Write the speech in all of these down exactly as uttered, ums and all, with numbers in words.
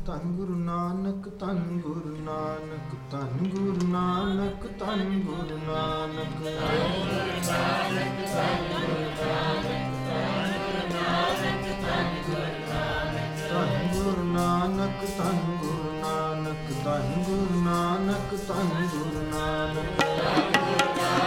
ਧੰਨ ਗੁਰੂ ਨਾਨਕ, ਧੰਨ ਗੁਰੂ ਨਾਨਕ, ਧੰਨ ਗੁਰੂ ਨਾਨਕ, ਧੰਨ ਗੁਰੂ ਨਾਨਕ, ਧੰਨ ਗੁਰੂ ਨਾਨਕ, ਧੰਨ ਗੁਰੂ ਨਾਨਕ, ਧੰਨ ਗੁਰੂ ਨਾਨਕ, ਧੰਨ ਗੁਰੂ ਨਾਨਕ, ਧੰਨ ਗੁਰੂ ਨਾਨਕ, ਧੰਨ ਗੁਰੂ ਨਾਨਕ, ਧੰਨ ਗੁਰੂ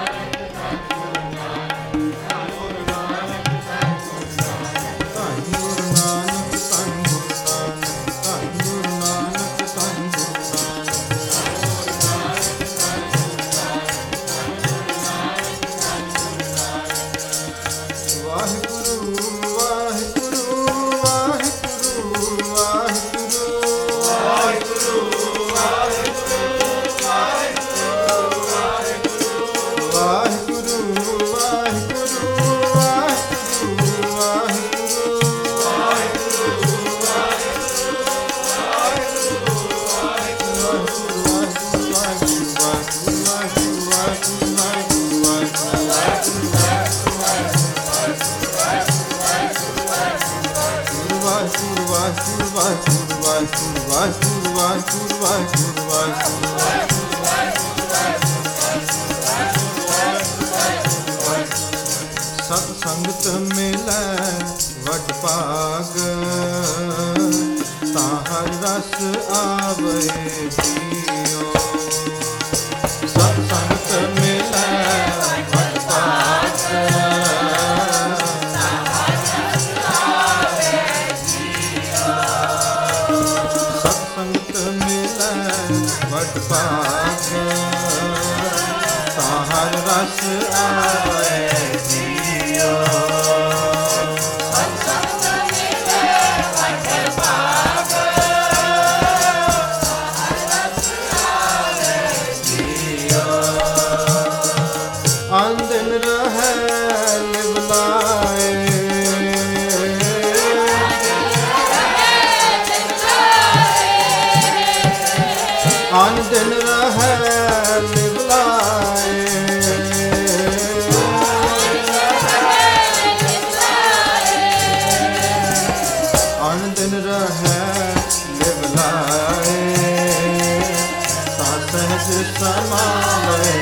ਸਤ ਸੰਗਤ ਮਿਲੈ ਵਡ ਭਾਗ, ਤਾਂ ਹਰ ਰਸ ਆਵੇ ਜੀਓ। ਸਤ ਸੰਗਤ ਮਿਲੈ ਵਡ ਭਾਗ, ਤਾਂ ਹਰ ਰਸ ਆਵੇ ਜੀਓ। ਸਤ ਸੰਗਤ ਮਿਲੈ ਵਡ ਭਾਗ, ਤਾਂ ਹਰ ਰਸ ਆਵੇ ਜੀਓ। ਆਨ ਦਿਨ ਰਹੈ ਲਿਵਲਾਏ, ਆਨ ਦਿਨ ਰਹੈ ਲਿਵਲਾਏ, ਆਨ ਦਿਨ ਰਹੈ ਲਿਵਲਾਏ, ਤਾਂ ਸਹਿਜ ਸਮਾਵੇ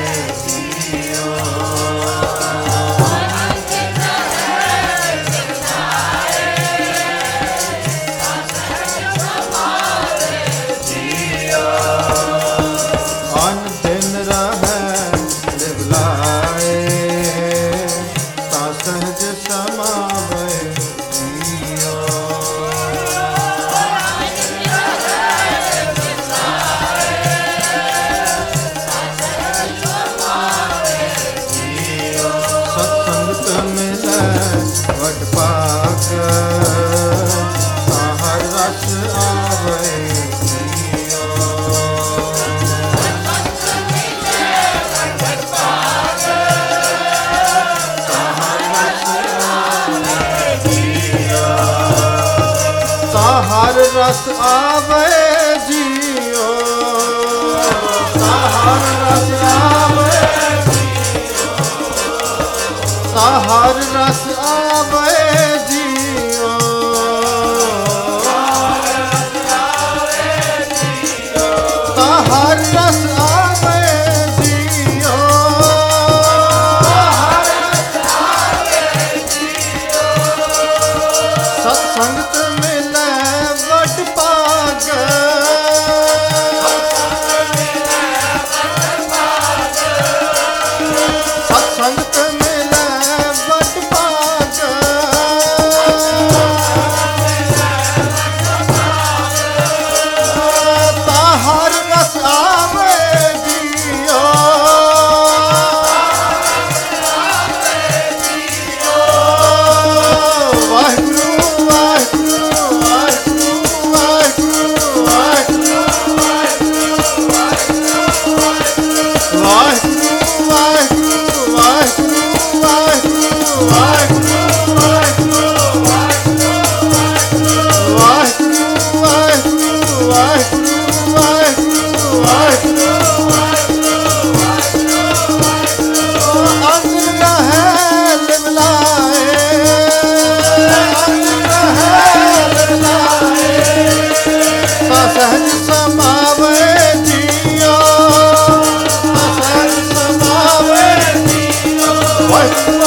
ਵਡ ਭਾਗ, ਤਾਂ ਹਰ ਰਸ ਆਵੇ ਜੀਓ। ਵਡ ਭਾਗ, ਤਾਂ ਹਰ ਰਸ ਆਵੇ ਜੀਓ। ਤਾਂ ਹਰ ਰਸ ਆਵੇ ਜੀਓ, ਤਾਂ ਹਰ ਰਸ ਆਵੇ ਜੀਓ, ਤਾਂ ਹਰ ਰਸ ਆਵੇ ਜੀਓ। ਤਾਂ ਹਰ ਰਸ ਆਵੇ ਜੀਓ, ਸਤ ਸੰਗਤ ਮਿਲੈ ਵਡ ਭਾਗ, ਸਤ ਸੰਗਤ ਮਿਲੈ ਵਡ ਭਾਗ,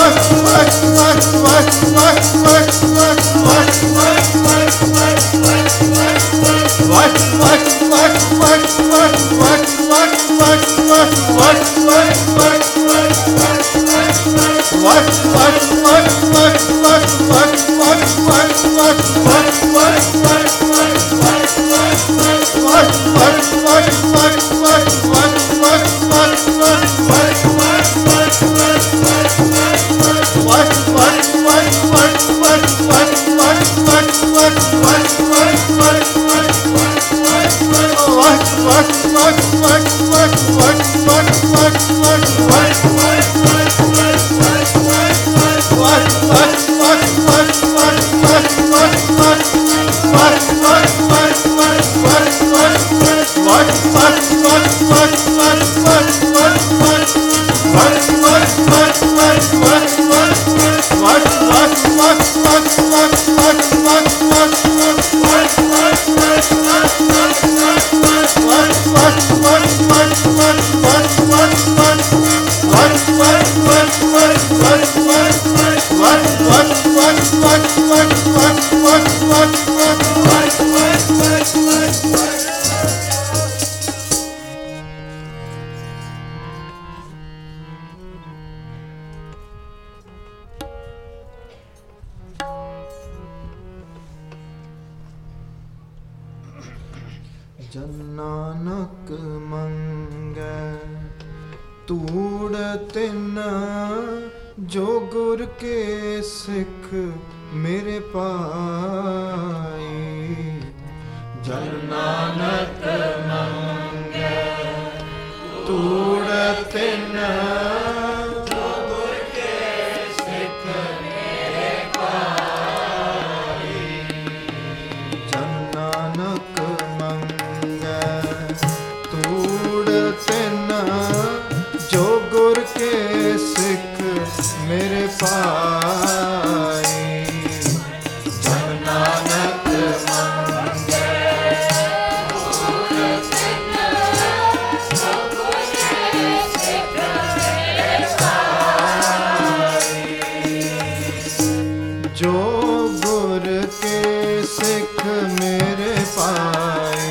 ਜਨ ਨਾਨਕ ਮੰਗੈ ਤੂੜ ਤਿਨ ਜੋ ਗੁਰ ਕੇ ਸਿੱਖ ਮੇਰੇ ਪਾਈ। ਜਨ ਨਾਨਕ ਮੰਗੈ ਤੂੜ ਤਿਨ ਜੋ ਗੁਰ ਕੇ ਸਿੱਖ ਮੇਰੇ ਪਾਈ। ਜਨ ਨਾਨਕ ਤੂੜ ਤਿਨ ਜੋ ਗੁਰ ਕੇ ਸਿੱਖ ਮੇਰੇ ਪਾਈ। ਜਨ ਨਾਨਕ ਮੰਗੈ ਤੂੜ ਤਿਨ ਜੋ ਗੁਰ ਕੇ ਸਿੱਖ ਮੇਰੇ ਪਾਈ। ਜੋ ਗੁਰ ਕੇ ਸਿੱਖ ਮੇਰੇ ਪਾਈ।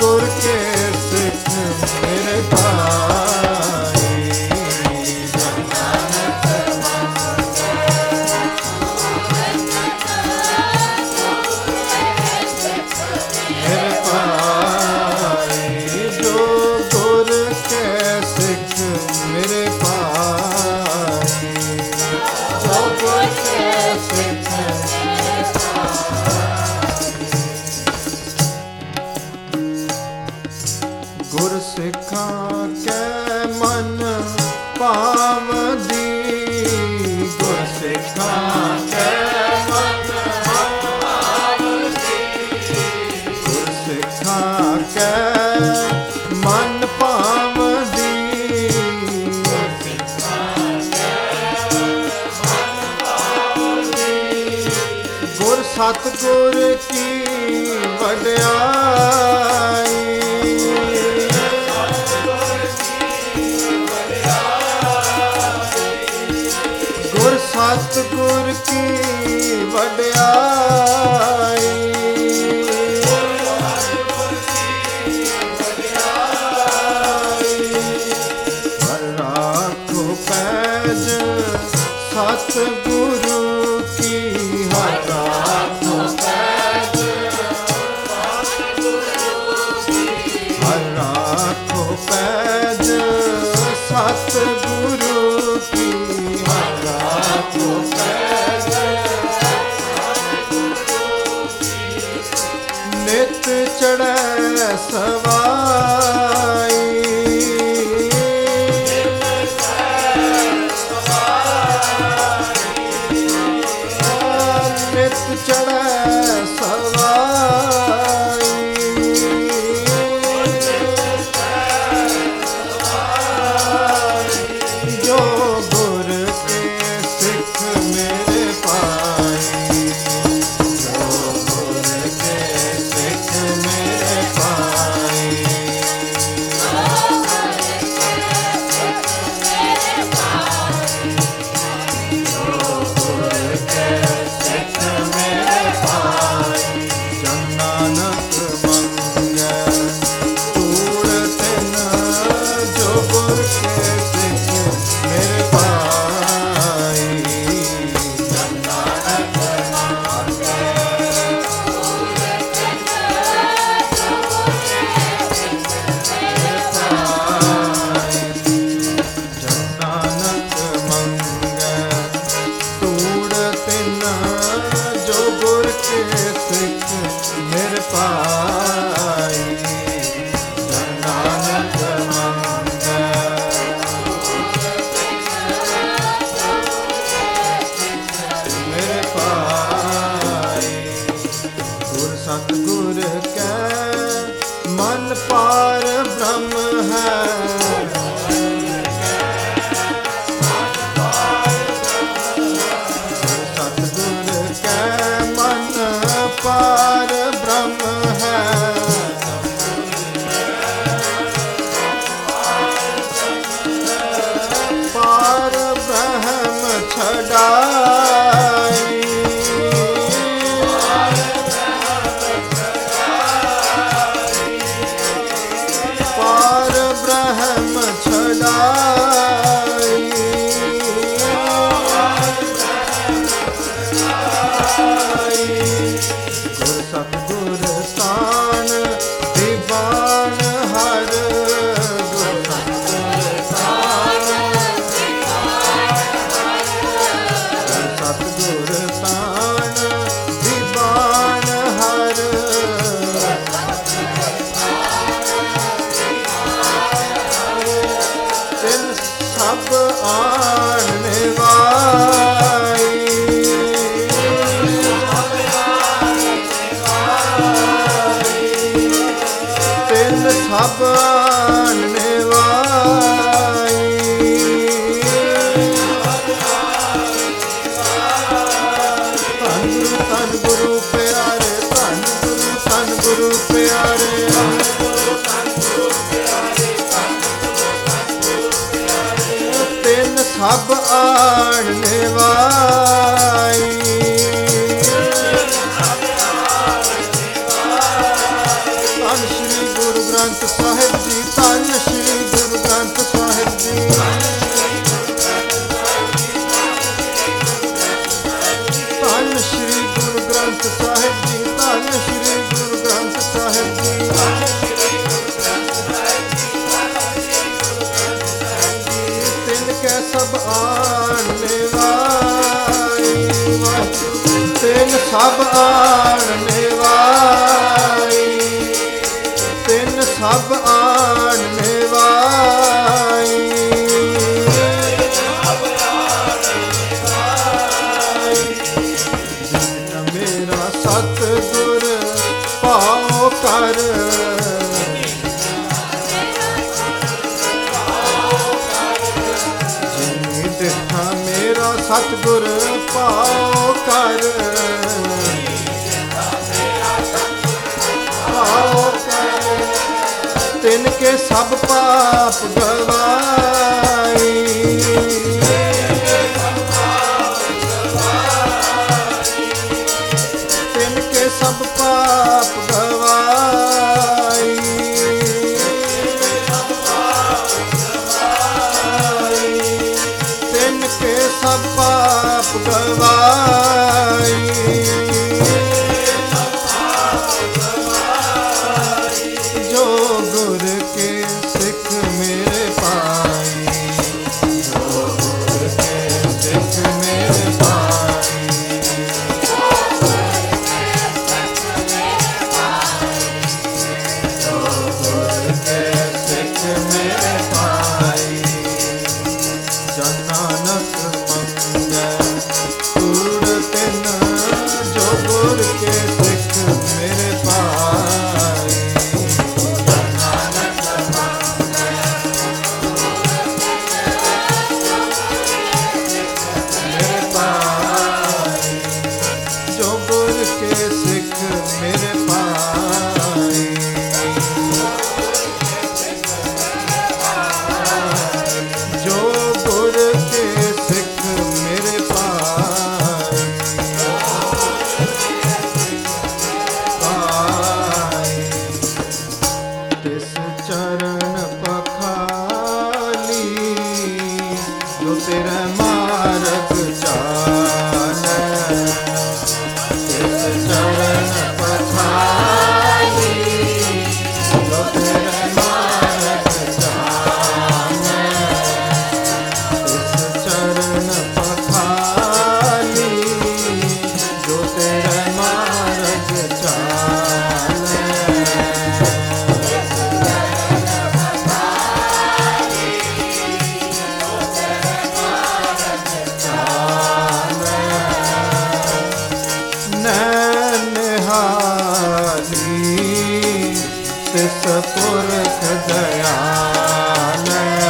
गुर के सिख मेरे भाई। मेरे भाई जो गुर के सिख मेरे भाई, जो गुर के सिख गुर सिखां के मन पावदी, गुर सिखां के मन पावदी, गुर सिखां के मन पावदी, गुर सिखां के मन पावदी। गुर सतगुर की वड्याई, सतगुर की वड्याई, हर राखो पैज सतगुरु की, हर राखो पैज हर राखो पैज सतगुरु की, हर राखो पैज नित चढ़ै सवाई, नित चढ़ै सवाई, जो गुर के सिख मेरे पाई, जो गुर के सिख मेरे पाई, जो गुर के सिख मेरे पाई। जन नानक मंगै तूड़ तिन, जो गुर के सिख मेरे पाई। जन नानक मंगै तूड़ तिन, जो गुर के सिख मेरे पाई। जन नानक मंगै तूड़ तिन, जो गुर के सिख मेरे पाई। जन नानक मंगै मेरे पाई। गुर सतगुर कै मन पार ब्रह्म है, सतगुर कै मन पार ब्रह्म है, पार ब्रह्म छड़ाई, पार ब्रह्म छड़ाई। गुर सतगुर तान दीवान हर, गुर सतगुर तान गुर सतगुर तान दीवान हर, तिन सब आन निवाई, तिन सब आन निवाई। धन गुरु धन गुरु प्यारे, धन गुरु धन गुरु प्यारे, तिन सब आन निवाई। धन श्री गुरु ग्रंथ साहिब जी, धन श्री गुरु ग्रंथ साहिब जी, धन श्री गुरु ग्रंथ साहिब जी, धन श्री गुरु ग्रंथ साहिब जी, तिनके सब आने वाई, तिन सब आने वाई, तिन सब आने वाई, जिन मेरा सतगुर पाओ कर, जिन मेरा सतगुर पाओ कर, पाओ कर, तिनके सब पाप गवाई, तिनके सब पाप गवाई, तिनके सब पाप गवाई, जो गुर के सिख मेरे पाई, जो गुर के सिख मेरे पाई, जो गुर के सिख मेरे पाई, जन नानक मंगै कूड़ तिन, जो गुर के सिख मेरे पाई, जन नानक मंगै मेरे पाई, जो गुर के सिख मेरे पाई, जो गुर के सिख मेरे पाई, पाई, तिस चरण पखाली, जो तेरा मार्ग चालै, तिस चरण पखाली, जो तेरा मार्ग चालै, तिस चरण पखाली, जो तेरा मार्ग चालै, नैनहाली, तिस पुरख दयाल,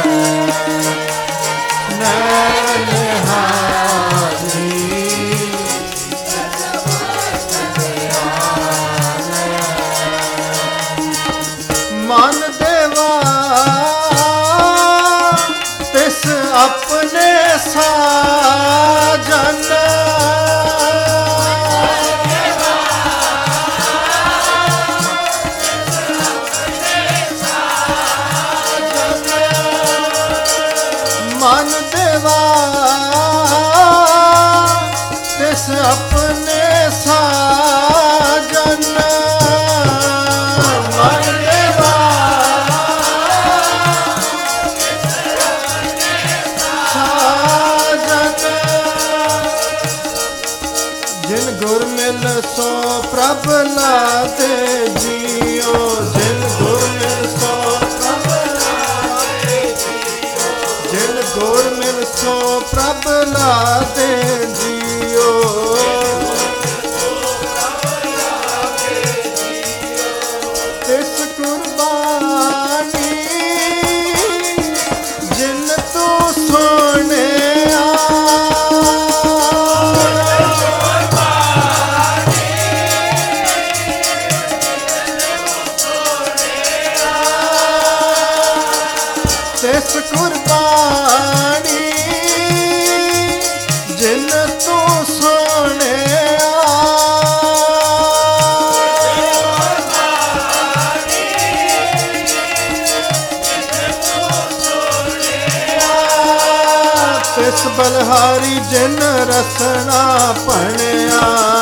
नैनहाली, मन देवा तिस अपने साजन, मन देवा तिस अपने साजन, मन देवा साजन, जिन गुर मिल सो प्रभ लाते जियो, जिन गुर मिल सो प्रभ लाते जियो, जिन गुर मिल सो प्रभ लाते जियो, तिस कुर्बानी जिन तू सुने तिस कुर्बानी जिन तू सुने, ਬਲਹਾਰੀ ਜਿਨ ਰਸਨਾ ਪਣਿਆ,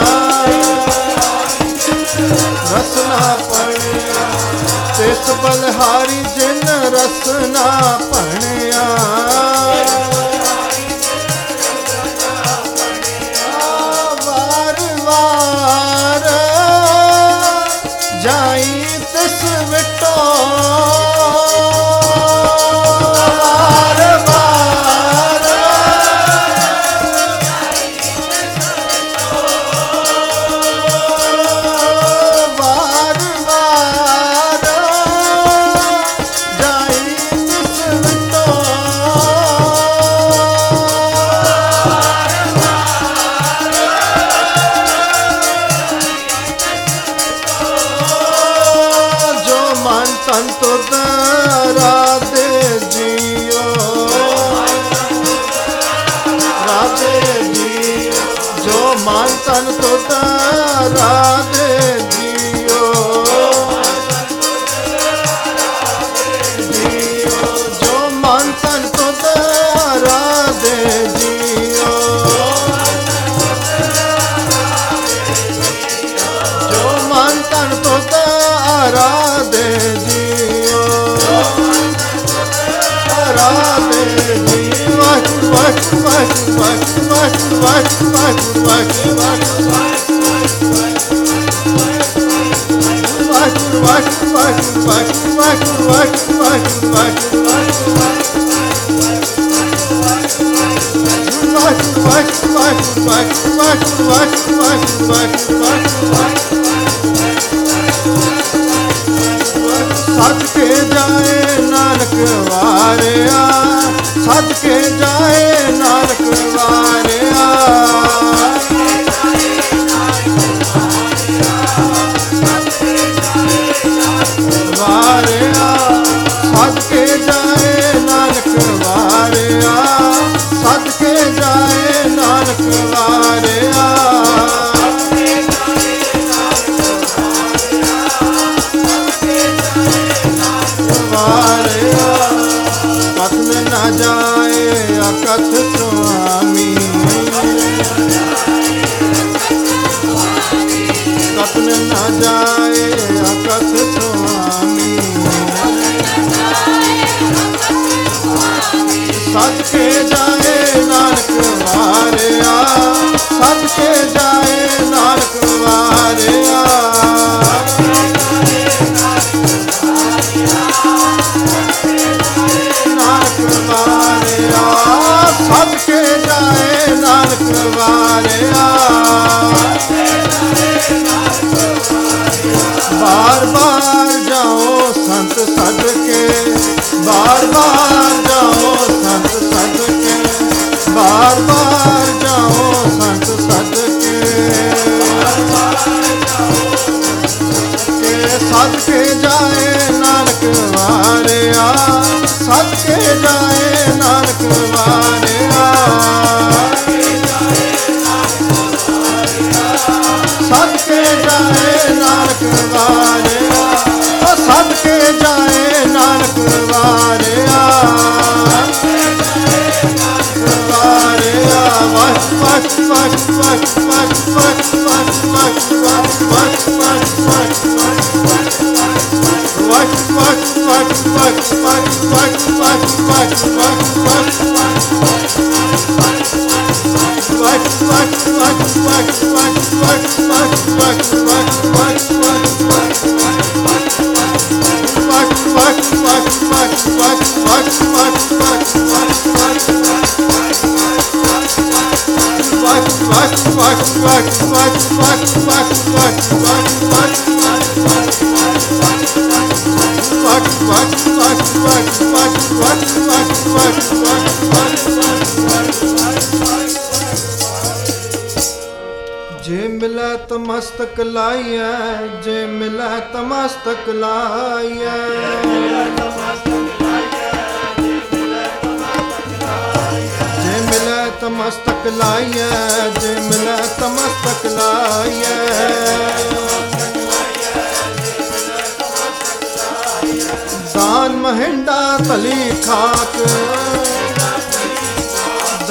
ਰਸਨਾ ਪਣਿਆ, ਤਿਸ ਬਲਹਾਰੀ ਜਿਨ ਰਸਨਾ ਪਣਿਆ। ਵਾਰ ਵਾਰ ਜਾਈ ਤਿਸ ਵਿਟੋ, ਤਨ ਤੁਧ ਰਾਧੇ ਜੀਓ, ਰਾਧੇ ਜੀਓ, ਜੋ ਮਨ ਤਨ ਤੁਧ ਰਾਧੇ ਜੀਓ, ਜੀਓ, ਜੋ ਮਨ ਤਨ ਤੁਧ ਰਾਧੇ ਜੀਓ, ਜੋ ਮਨ ਤਨ ਤੁਧ ਰਾਧੇ ਜੀਓ, ਰਾਧੇ ਜੀ। ਵਾਹਿਗੁਰੂ ਵਾਹਿਗੁਰੂ ਵਾਹਿਗੁਰੂ ਵਾਹਿਗੁਰੂ ਵਾਹਿਗੁਰੂ ਵਾਹਿਗੁਰੂ ਵਾਹਿਗੁਰੂ ਵਾਹਿਗੁਰੂ ਵਾਹਿਗੁਰੂ ਵਾਹਿਗੁਰੂ ਵਾਹਿਗੁਰੂ ਵਾਹਿਗੁਰੂ ਵਾਹਿਗੁਰੂ ਸਦਕੇ ਜਾਏ ਨਾਨਕ ਵਾਰਿਆ, ਸਦਕੇ ਜਾਏ ਨਾਨਕ ਵਾਰਿਆ, ਵਾਰਿਆ, ਸਦਕੇ ਜਾਏ ਨਾਨਕ ਵਾਰਿਆ, ਸਦਕੇ ਜਾਏ ਨਾਨਕ ਵਾਰਿਆ। ਕਥਨ ਨਾ ਜਾਏ ਅਕਥ ਸੁਆਮੀ, ਕਥਨ ਨਾ ਜਾਏ ਅਕਥ ਸੁਆਮੀ, ਸਦਕੇ ਜਾਏ ਨਾਨਕ ਵਾਰਿਆ, ਸਦਕੇ ਜਾਏ ਨਾਨਕ ਵਾਰਿਆ। ਸਦਕੇ ਜਾਏ ਨਾਨਕ ਵਾਰਿਆ, ਬਾਰ ਬਾਰ ਜਾਓ ਸੰਤ ਸਦਕੇ, ਬਾਰ ਬਾਰ ਜਾਓ ਸੰਤ ਸਦਕੇ, ਬਾਰ ਬਾਰ ਜਾਓ ਸੰਤ ਸਦਕੇ, ਸਦਕੇ ਜਾਏ ਨਾਨਕ ਵਾਰਿਆ, ਸਦਕੇ ਜਾਏ ਨਾਨਕ ਵਾਰਿਆ, ਸਦਕੇ ਜਾਏ ਨਾਨਕ ਵਾਰਿਆ, ਸਦਕੇ ਜਾਏ ਨਾਨਕ ਵਾਰਿਆ, ਵਾਰਿਆ। ਵਾਹਿਗੁਰੂ ਵਾਹਿਗੁਰੂ ਵਾਹਿਗੁਰੂ ਵਾਹਿਗੁਰੂ ਵਾਹਿਗੁਰੂ जे मिलै त मस्तक लाइए, जे मिलै त मस्तक लाइए, जे मिलै त मस्तक लाइए, जे मिलै त मस्तक लाइए, दान महिंडा तली खाक,